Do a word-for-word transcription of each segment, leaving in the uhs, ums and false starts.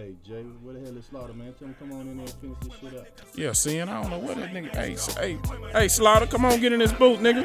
Hey, Jay, where the hell is Slaughter, man? Tell him come on in there and finish this shit up. Yeah, seeing, I don't know what that nigga. Hey, hey, hey, Slaughter, come on, get in this booth, nigga.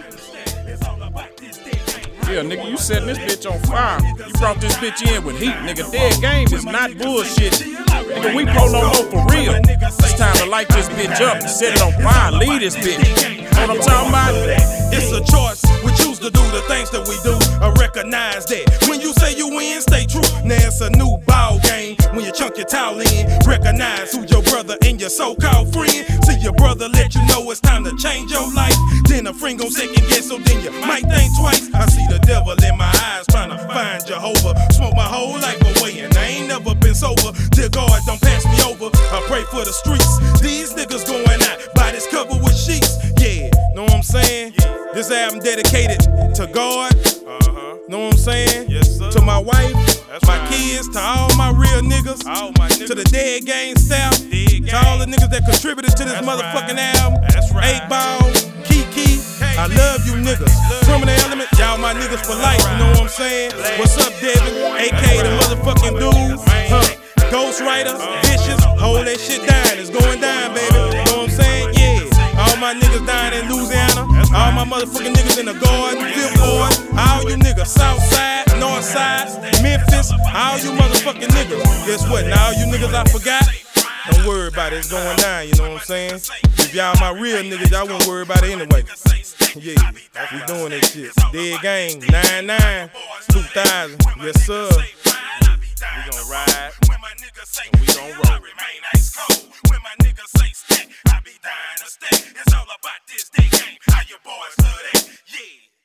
Yeah, nigga, you setting this bitch on fire. You brought this bitch in with heat, nigga. Dead game is not bullshit. Nigga, we pro no more for real. It's time to light this bitch up and set it on fire. Lead this bitch. Know what I'm talking about? It's a choice. We choose to do the things that we do. I recognize that. When you say you win, stay true. Now it's a new ball game. When you chunk your towel in, recognize who your brother and your so-called friend. See your brother let you know it's time to change your life. Then a friend gon' second guess, so then you might think twice. I see the devil in my eyes trying to find Jehovah. Smoke my whole life away and I ain't never been sober. Dear God, don't pass me over. I pray for the streets. These niggas going out by this cover with sheets. Yeah, know what I'm saying? This album dedicated to God. Uh-huh. Know what I'm saying? Yes, sir. To my wife, that's my right. Kids, to all my real niggas, all my niggas. To the Dead Gang staff, Dead to all the niggas that contributed to this that's motherfucking right. album. That's right. eight ball, Kiki, I love you niggas. Criminal Element, y'all my niggas for life. You know what I'm saying? What's up, Devin? A K the motherfucking dude. Huh. Ghost Rider, Vicious, hold that shit down. It's going down, baby. You know what I'm saying? Yeah. All my niggas down in Louisiana. All my motherfucking niggas in the Garden, Fifth Ward. All you niggas, Southside, Northside, Memphis. All you motherfucking niggas. Guess what? Now all you niggas I forgot. Don't worry about it. It's going down. You know what I'm saying? If y'all my real niggas, y'all won't worry about it anyway. Yeah, we doing this shit. Dead Gang, nine nine, two thousand. Yes, sir. We gon' ride, and we gon' roll. When my niggas say stack, I be dying to stack. It's all about this day game. How your boys love that? Yeah.